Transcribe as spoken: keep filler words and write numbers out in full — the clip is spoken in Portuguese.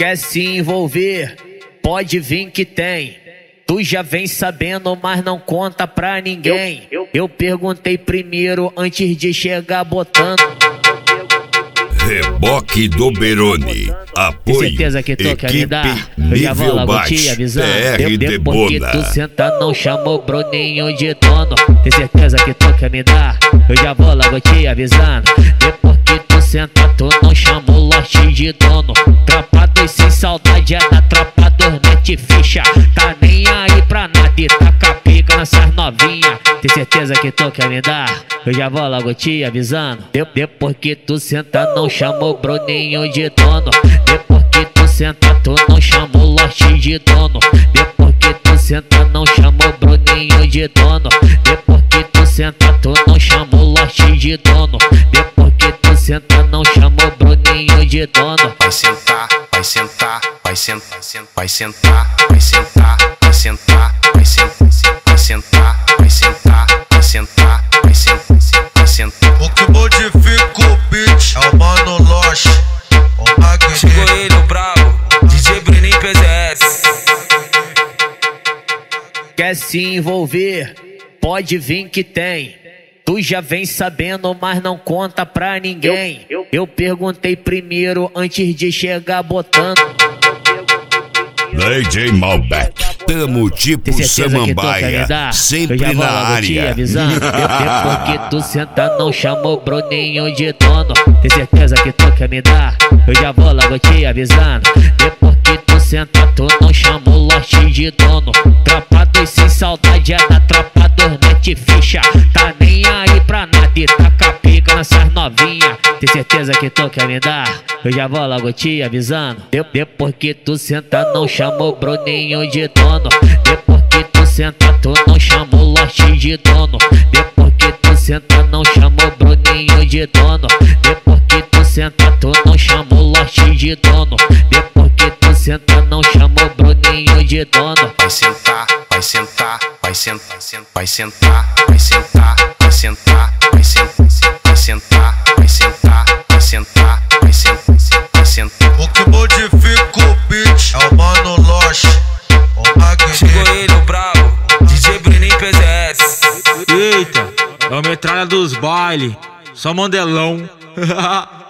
Quer se envolver? Pode vir que tem. Tu já vem sabendo, mas não conta pra ninguém. Eu, eu, eu perguntei primeiro antes de chegar botando. Reboque do Beroni. Apoio. Tem certeza que tu quer me dar? Eu já vou nível logo baixo. te avisando. P R de Depois que Bona. tu senta, não chamou Bruninho de dono. Tem certeza que tu quer me dar? Eu já vou logo te avisando. Depois que tu senta, tu não chamou Lote de dono. Tropa dos sem saudade é da tropa dos net ficha. Tá nem aí pra nada e tá capica nessas novinha. Tem certeza que tu quer me dar? Eu já vou logo te avisando. De depois que tu senta, não chamou Bruninho de dono. Depois que tu senta, tu não chamou Lote de dono. Depois que tu senta, não chamou Bruninho de dono. Depois que tu senta, tu não chamou Lote de dono. Depois que tu senta, não chamou Bruninho de dono. Vai sentar, vai sentar, vai sentar, vai sentar, vai sentar, vai sentar, vai sentar, vai sentar, vai sentar, vai sentar, vai sentar, vai sentar. O que modifica o beat é o Mano Loche, o Magneto. Chegou ele, o brabo, D J Bruninho P Z S. Quer se envolver? Pode vir que tem. Tu já vem sabendo, mas não conta pra ninguém. Eu, eu, eu perguntei primeiro antes de chegar botando. D J Malbec. Tamo tipo Samambaia, sempre na área. Depois que tu senta, não chamou Bruninho de dono. Tem certeza que tu quer me dar? Eu já vou logo te avisando. Depois que tu senta, tu não chamou Lote de dono. Tropa dos sem saudade é da tropa dos net ficha. Tá nem aí pra nada e tá capica nessas novinha. Tem certeza que tu quer me dar? Eu já vou logo te avisando. De depois que tu senta, não chamou Bruninho de dono. Depois que tu senta, tu não chamou Lote de dono. Depois que tu senta, não chamou Bruninho de dono. Depois que tu senta, tu não chamou Lote de dono. Depois que tu senta, não chamou Bruninho de dono. Vai sentar, vai sentar, vai sentar, vai sentar, vai sentar, vai sentar, vai sentar, vai sentar, vai sentar, vai sentar, vai sentar, vai sentar. O que modifica o beat é o Mano Loche, o Magneto. Chegou ele, o brabo, D J Bruninho P Z S. Eita, é o metralha dos baile, só mandelão.